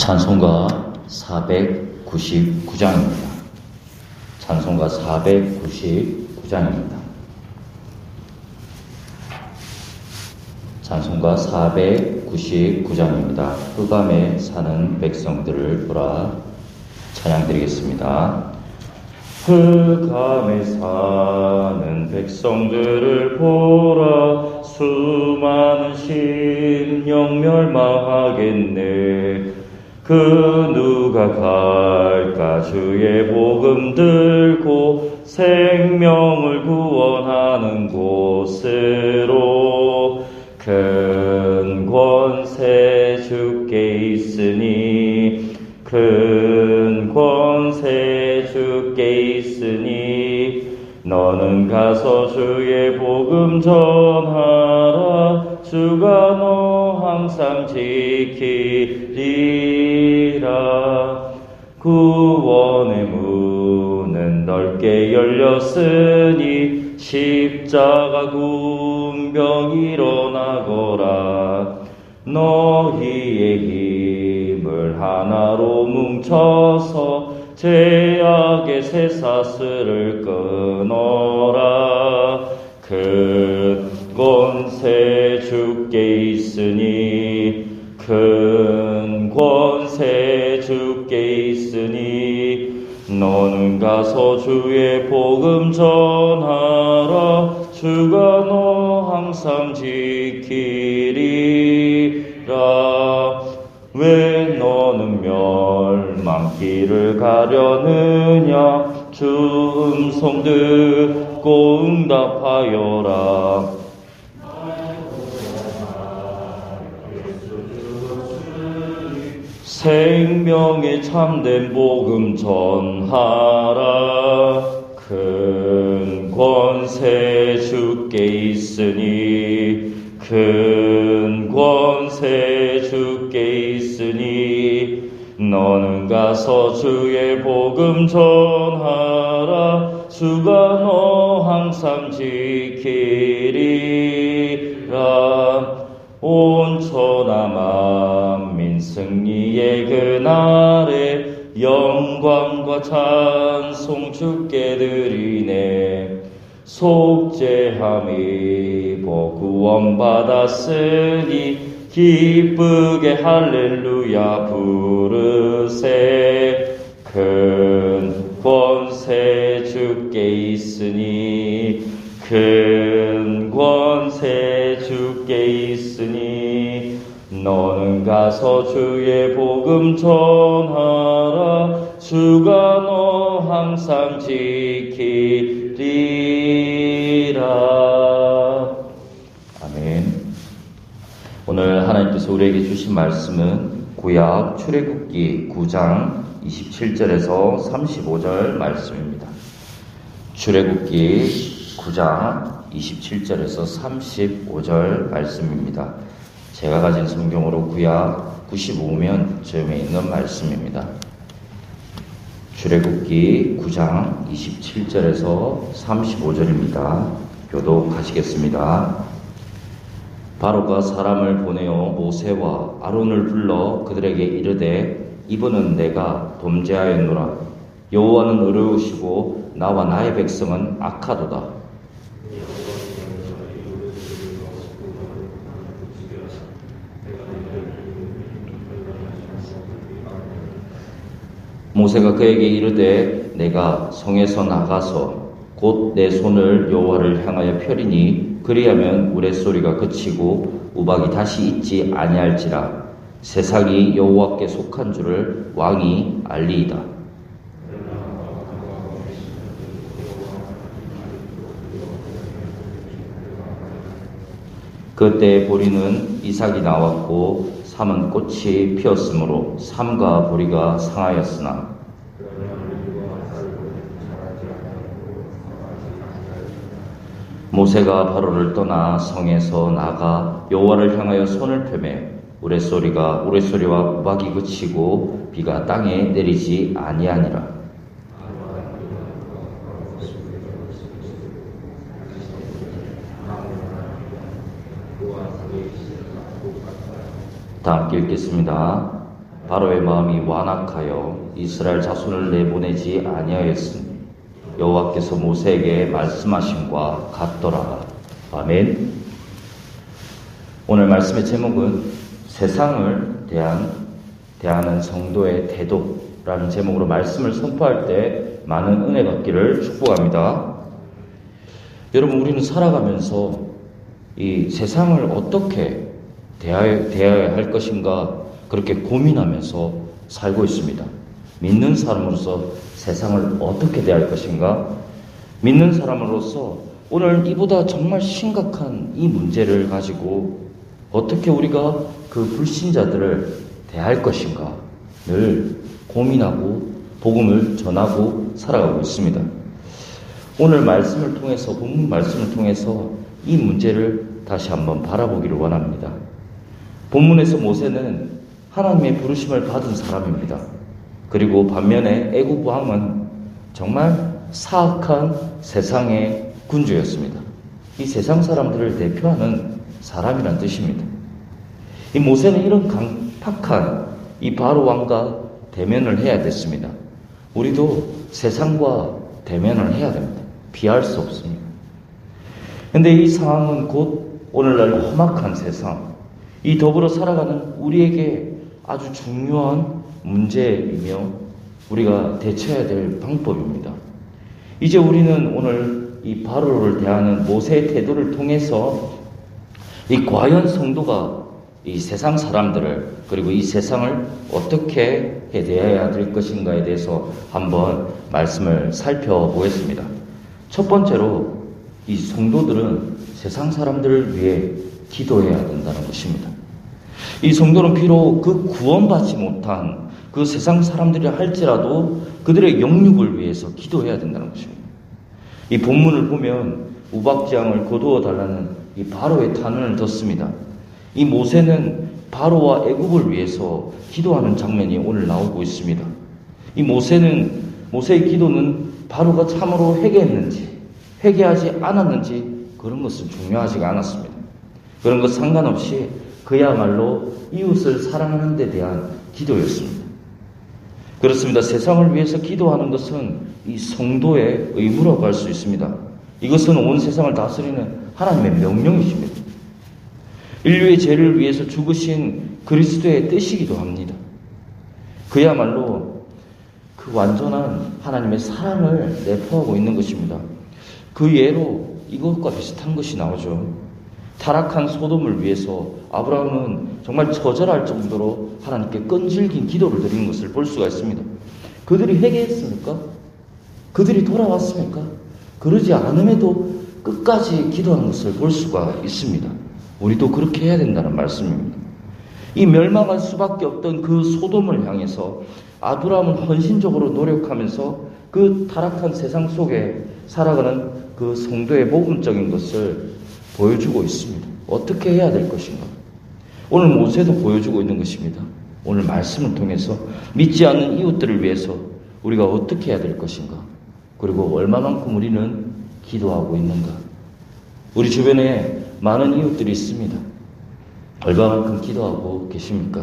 찬송가 499장입니다. 찬송가 499장입니다. 찬송가 499장입니다. 흑암에 사는 백성들을 보라. 찬양드리겠습니다. 흑암에 사는 백성들을 보라. 수많은 심령 멸망하겠네. 그 누가 갈까. 주의 복음 들고 생명을 구원하는 곳으로. 큰 권세 주께 있으니, 큰 권세 주께 있으니, 너는 가서 주의 복음 전하라. 주가 너 항상 지키리라. 구원의 문은 넓게 열렸으니, 십자가 군병 일어나거라. 너희의 힘을 하나로 뭉쳐서 죄악의 쇠사슬을 끊어라. 큰 권세 주께 있으니, 큰 권세 주께 있으니, 너는 가서 주의 복음 전하라. 주가 너 항상 지키리라. 왜 너는 멸망길을 가려느냐. 주 음성 듣고 응답하여라. 생명의 참된 복음 전하라. 큰 권세 주께 있으니, 큰 권세 주께 있으니, 너는 가서 주의 복음 전하라. 주가 너 항상 지키리라. 온 천하 만민 승리의 그날에 영광과 찬송 주께 드리네. 속죄함이 구원 받았으니, 기쁘게 할렐루야 부르세. 큰 권세 주께 있으니, 큰 권세 주께 있으니, 너는 가서 주의 복음 전하라. 주가 너 항상 지키리라. 아멘. 오늘 하나님께서 우리에게 주신 말씀은 구약 출애굽기 9장 27절에서 35절 말씀입니다. 출애굽기 9장 27절에서 35절 말씀입니다. 제가 가진 성경으로 구약 95면쯤에 있는 말씀입니다. 출애굽기 9장 27절에서 35절입니다. 교독하시겠습니다. 바로가 사람을 보내어 모세와 아론을 불러 그들에게 이르되, 이분은 내가 범죄하였노라. 여호와는 의로우시고 나와 나의 백성은 악하도다. 모세가 그에게 이르되, 내가 성에서 나가서 곧 내 손을 여호와를 향하여 펴리니, 그리하면 우레소리가 그치고 우박이 다시 있지 아니할지라. 세상이 여호와께 속한 줄을 왕이 알리이다. 그때 보리는 이삭이 나왔고 삼은 꽃이 피었으므로 삼과 보리가 상하였으나, 모세가 바로를 떠나 성에서 나가 여호와를 향하여 손을 펴매 우레소리와 우박이 그치고 비가 땅에 내리지 아니하니라. 다 함께 읽겠습니다. 바로의 마음이 완악하여 이스라엘 자손을 내보내지 아니하였으니 여호와께서 모세에게 말씀하심과 같더라. 아멘. 오늘 말씀의 제목은 세상을 대하는 성도의 태도라는 제목으로 말씀을 선포할 때 많은 은혜 받기를 축복합니다. 여러분, 우리는 살아가면서 이 세상을 어떻게 대해야 할 것인가 그렇게 고민하면서 살고 있습니다. 믿는 사람으로서 세상을 어떻게 대할 것인가? 믿는 사람으로서 오늘 이보다 정말 심각한 이 문제를 가지고 어떻게 우리가 그 불신자들을 대할 것인가 늘 고민하고 복음을 전하고 살아가고 있습니다. 오늘 말씀을 통해서, 본문 말씀을 통해서 이 문제를 다시 한번 바라보기를 원합니다. 본문에서 모세는 하나님의 부르심을 받은 사람입니다. 그리고 반면에 애굽 왕은 정말 사악한 세상의 군주였습니다. 이 세상 사람들을 대표하는 사람이란 뜻입니다. 이 모세는 이런 강팍한 이 바로 왕과 대면을 해야 됐습니다. 우리도 세상과 대면을 해야 됩니다. 피할 수 없습니다. 그런데 이 상황은 곧 오늘날 험악한 세상, 이 더불어 살아가는 우리에게 아주 중요한 문제이며 우리가 대처해야 될 방법입니다. 이제 우리는 오늘 이 바로를 대하는 모세의 태도를 통해서 이 과연 성도가 이 세상 사람들을 그리고 이 세상을 어떻게 대해야 될 것인가에 대해서 한번 말씀을 살펴보겠습니다. 첫 번째로 이 성도들은 세상 사람들을 위해 기도해야 된다는 것입니다. 이 성도는 비록 그 구원받지 못한 그 세상 사람들이 할지라도 그들의 영육을 위해서 기도해야 된다는 것입니다. 이 본문을 보면 우박지향을 거두어 달라는 이 바로의 탄원을 듣습니다. 이 모세는 바로와 애굽을 위해서 기도하는 장면이 오늘 나오고 있습니다. 이 모세의 기도는 바로가 참으로 회개했는지 회개하지 않았는지 그런 것은 중요하지가 않았습니다. 그런 것 상관없이 그야말로 이웃을 사랑하는 데 대한 기도였습니다. 그렇습니다. 세상을 위해서 기도하는 것은 이 성도의 의무라고 할 수 있습니다. 이것은 온 세상을 다스리는 하나님의 명령이십니다. 인류의 죄를 위해서 죽으신 그리스도의 뜻이기도 합니다. 그야말로 그 완전한 하나님의 사랑을 내포하고 있는 것입니다. 그 예로 이것과 비슷한 것이 나오죠. 타락한 소돔을 위해서 아브라함은 정말 처절할 정도로 하나님께 끈질긴 기도를 드리는 것을 볼 수가 있습니다. 그들이 회개했습니까? 그들이 돌아왔습니까? 그러지 않음에도 끝까지 기도하는 것을 볼 수가 있습니다. 우리도 그렇게 해야 된다는 말씀입니다. 이 멸망할 수밖에 없던 그 소돔을 향해서 아브라함은 헌신적으로 노력하면서 그 타락한 세상 속에 살아가는 그 성도의 모범적인 것을 보여주고 있습니다. 어떻게 해야 될 것인가? 오늘 모세도 보여주고 있는 것입니다. 오늘 말씀을 통해서 믿지 않는 이웃들을 위해서 우리가 어떻게 해야 될 것인가? 그리고 얼마만큼 우리는 기도하고 있는가? 우리 주변에 많은 이웃들이 있습니다. 얼마만큼 기도하고 계십니까?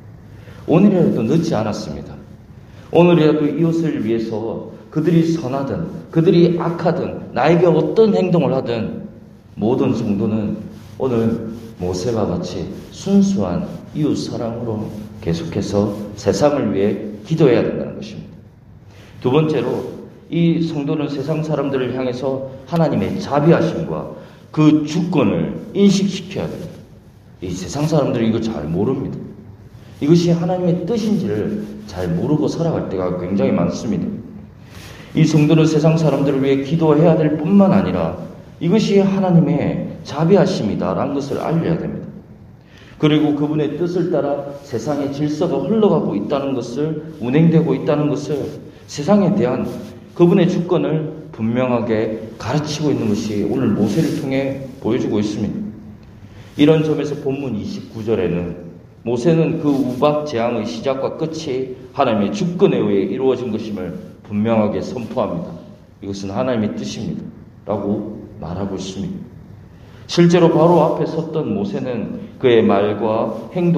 오늘이라도 늦지 않았습니다. 오늘이라도 이웃을 위해서 그들이 선하든 그들이 악하든 나에게 어떤 행동을 하든 모든 성도는 오늘 모세와 같이 순수한 이웃 사랑으로 계속해서 세상을 위해 기도해야 된다는 것입니다. 두 번째로 이 성도는 세상 사람들을 향해서 하나님의 자비하심과 그 주권을 인식시켜야 됩니다. 이 세상 사람들이 이거 잘 모릅니다. 이것이 하나님의 뜻인지를 잘 모르고 살아갈 때가 굉장히 많습니다. 이 성도는 세상 사람들을 위해 기도해야 될 뿐만 아니라 이것이 하나님의 자비하심이다라는 것을 알려야 됩니다. 그리고 그분의 뜻을 따라 세상의 질서가 흘러가고 있다는 것을, 운행되고 있다는 것을, 세상에 대한 그분의 주권을 분명하게 가르치고 있는 것이 오늘 모세를 통해 보여주고 있습니다. 이런 점에서 본문 29절에는 모세는 그 우박 재앙의 시작과 끝이 하나님의 주권에 의해 이루어진 것임을 분명하게 선포합니다. 이것은 하나님의 뜻입니다. 라고 말하고 있습니다. 실제로 바로 앞에 섰던 모세는 그의 말과 행동,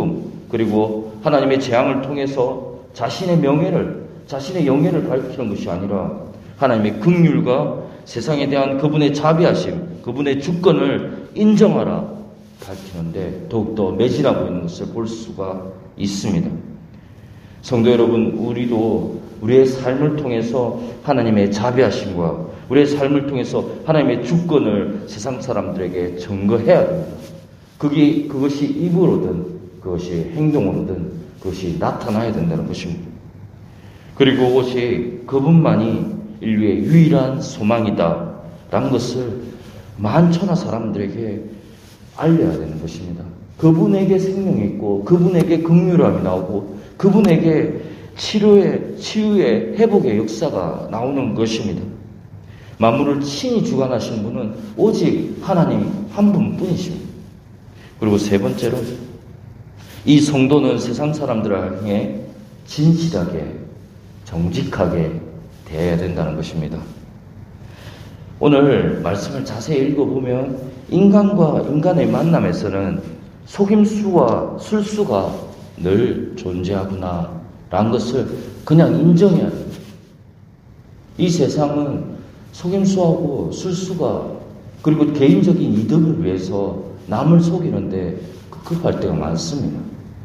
그리고 하나님의 재앙을 통해서 자신의 영예를 밝히는 것이 아니라 하나님의 긍휼과 세상에 대한 그분의 자비하심, 그분의 주권을 인정하라 밝히는데 더욱더 매진하고 있는 것을 볼 수가 있습니다. 성도 여러분, 우리도 우리의 삶을 통해서 하나님의 자비하심과 우리의 삶을 통해서 하나님의 주권을 세상 사람들에게 증거해야 됩니다. 그것이 입으로든 그것이 행동으로든 그것이 나타나야 된다는 것입니다. 그리고 그것이 그분만이 인류의 유일한 소망이다 라는 것을 만천하 사람들에게 알려야 되는 것입니다. 그분에게 생명이 있고 그분에게 긍휼함이 나오고 그분에게 치유의 회복의 역사가 나오는 것입니다. 만물을 친히 주관하신 분은 오직 하나님 한 분뿐이십니다. 그리고 세 번째로 이 성도는 세상 사람들을 향해 진실하게 정직하게 대해야 된다는 것입니다. 오늘 말씀을 자세히 읽어보면 인간과 인간의 만남에서는 속임수와 술수가 늘 존재하구나 라는 것을 그냥 인정해야 됩니다. 이 세상은 속임수하고 술수가 그리고 개인적인 이득을 위해서 남을 속이는데 급급할 때가 많습니다.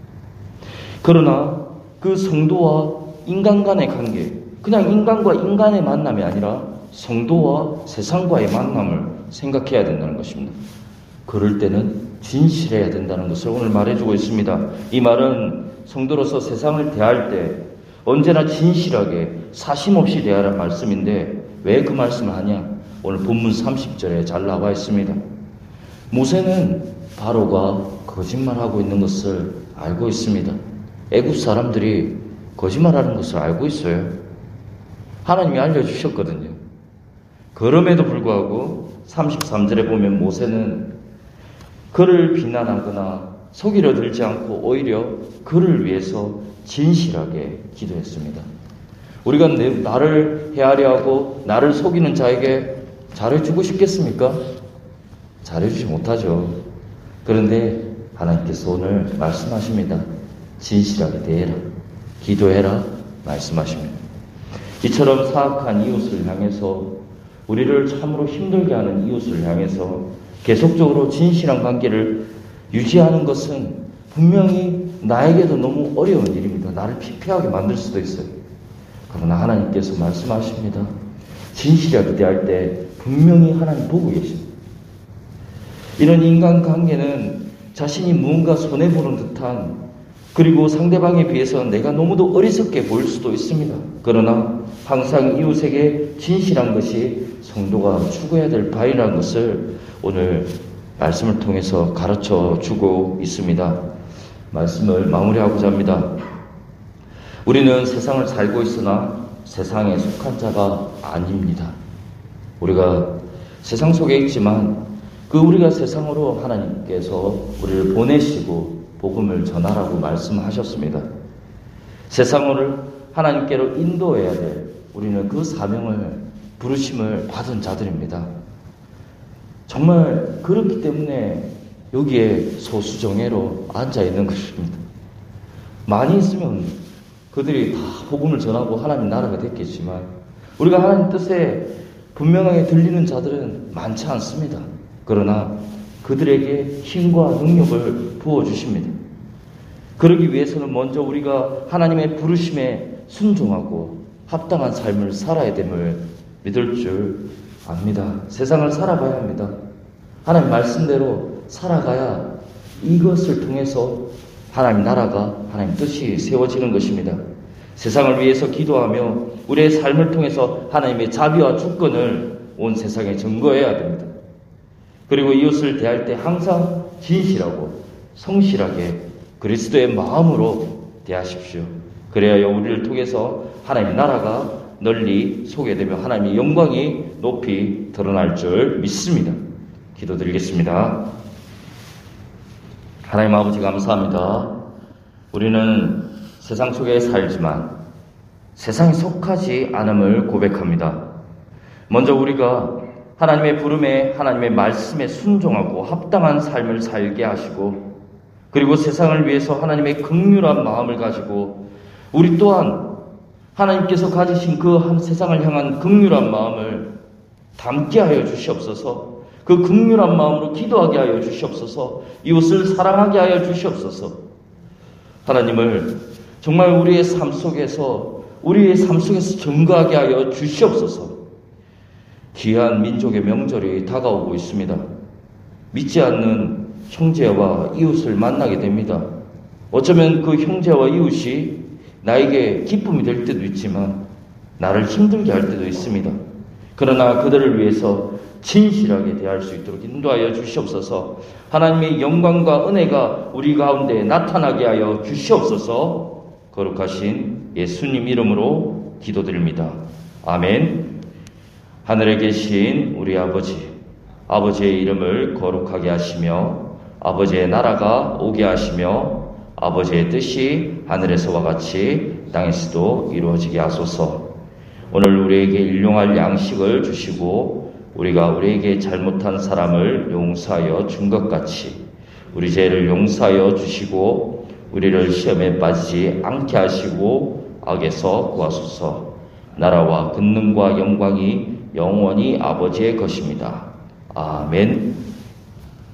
그러나 그 성도와 인간 간의 관계, 그냥 인간과 인간의 만남이 아니라 성도와 세상과의 만남을 생각해야 된다는 것입니다. 그럴 때는 진실해야 된다는 것을 오늘 말해주고 있습니다. 이 말은 성도로서 세상을 대할 때 언제나 진실하게 사심없이 대하라는 말씀인데 왜 그 말씀을 하냐? 오늘 본문 30절에 잘 나와 있습니다. 모세는 바로가 거짓말하고 있는 것을 알고 있습니다. 애굽 사람들이 거짓말하는 것을 알고 있어요. 하나님이 알려주셨거든요. 그럼에도 불구하고 33절에 보면 모세는 그를 비난하거나 속이려 들지 않고 오히려 그를 위해서 진실하게 기도했습니다. 우리가 나를 헤아려 하고 나를 속이는 자에게 잘해주고 싶겠습니까? 잘해주지 못하죠. 그런데 하나님께서 오늘 말씀하십니다. 진실하게 대해라. 기도해라. 말씀하십니다. 이처럼 사악한 이웃을 향해서 우리를 참으로 힘들게 하는 이웃을 향해서 계속적으로 진실한 관계를 유지하는 것은 분명히 나에게도 너무 어려운 일입니다. 나를 피폐하게 만들 수도 있어요. 그러나 하나님께서 말씀하십니다. 진실하게 대할 때 분명히 하나님 보고 계십니다. 이런 인간관계는 자신이 무언가 손해보는 듯한 그리고 상대방에 비해서 내가 너무도 어리석게 보일 수도 있습니다. 그러나 항상 이웃에게 진실한 것이 성도가 추구해야 될 바이라는 것을 오늘 말씀을 통해서 가르쳐 주고 있습니다. 말씀을 마무리하고자 합니다. 우리는 세상을 살고 있으나 세상에 속한 자가 아닙니다. 우리가 세상 속에 있지만 우리가 세상으로 하나님께서 우리를 보내시고 복음을 전하라고 말씀하셨습니다. 세상을 하나님께로 인도해야 될 우리는 그 사명을 부르심을 받은 자들입니다. 정말 그렇기 때문에 여기에 소수정예로 앉아있는 것입니다. 많이 있으면 그들이 다 복음을 전하고 하나님 나라가 됐겠지만 우리가 하나님 뜻에 분명하게 들리는 자들은 많지 않습니다. 그러나 그들에게 힘과 능력을 부어주십니다. 그러기 위해서는 먼저 우리가 하나님의 부르심에 순종하고 합당한 삶을 살아야 됨을 믿을 줄 압니다. 세상을 살아가야 합니다. 하나님 말씀대로 살아가야 이것을 통해서 하나님 나라가 하나님 뜻이 세워지는 것입니다. 세상을 위해서 기도하며 우리의 삶을 통해서 하나님의 자비와 주권을 온 세상에 증거해야 됩니다. 그리고 이웃을 대할 때 항상 진실하고 성실하게 그리스도의 마음으로 대하십시오. 그래야 우리를 통해서 하나님의 나라가 널리 소개되며 하나님의 영광이 높이 드러날 줄 믿습니다. 기도드리겠습니다. 하나님 아버지 감사합니다. 우리는 세상 속에 살지만 세상에 속하지 않음을 고백합니다. 먼저 우리가 하나님의 부름에 하나님의 말씀에 순종하고 합당한 삶을 살게 하시고 그리고 세상을 위해서 하나님의 긍휼한 마음을 가지고 우리 또한 하나님께서 가지신 그 한 세상을 향한 긍휼한 마음을 담게 하여 주시옵소서. 그 긍휼한 마음으로 기도하게 하여 주시옵소서. 이웃을 사랑하게 하여 주시옵소서. 하나님을 정말 우리의 삶 속에서 증거하게 하여 주시옵소서. 귀한 민족의 명절이 다가오고 있습니다. 믿지 않는 형제와 이웃을 만나게 됩니다. 어쩌면 그 형제와 이웃이 나에게 기쁨이 될 때도 있지만 나를 힘들게 할 때도 있습니다. 그러나 그들을 위해서 진실하게 대할 수 있도록 인도하여 주시옵소서. 하나님의 영광과 은혜가 우리 가운데 나타나게 하여 주시옵소서. 거룩하신 예수님 이름으로 기도드립니다. 아멘. 하늘에 계신 우리 아버지의 이름을 거룩하게 하시며 아버지의 나라가 오게 하시며 아버지의 뜻이 하늘에서와 같이 땅에서도 이루어지게 하소서. 오늘 우리에게 일용할 양식을 주시고 우리가 우리에게 잘못한 사람을 용서하여 준 것 같이 우리 죄를 용서하여 주시고 우리를 시험에 빠지지 않게 하시고 악에서 구하소서. 나라와 권능과 영광이 영원히 아버지의 것입니다. 아멘.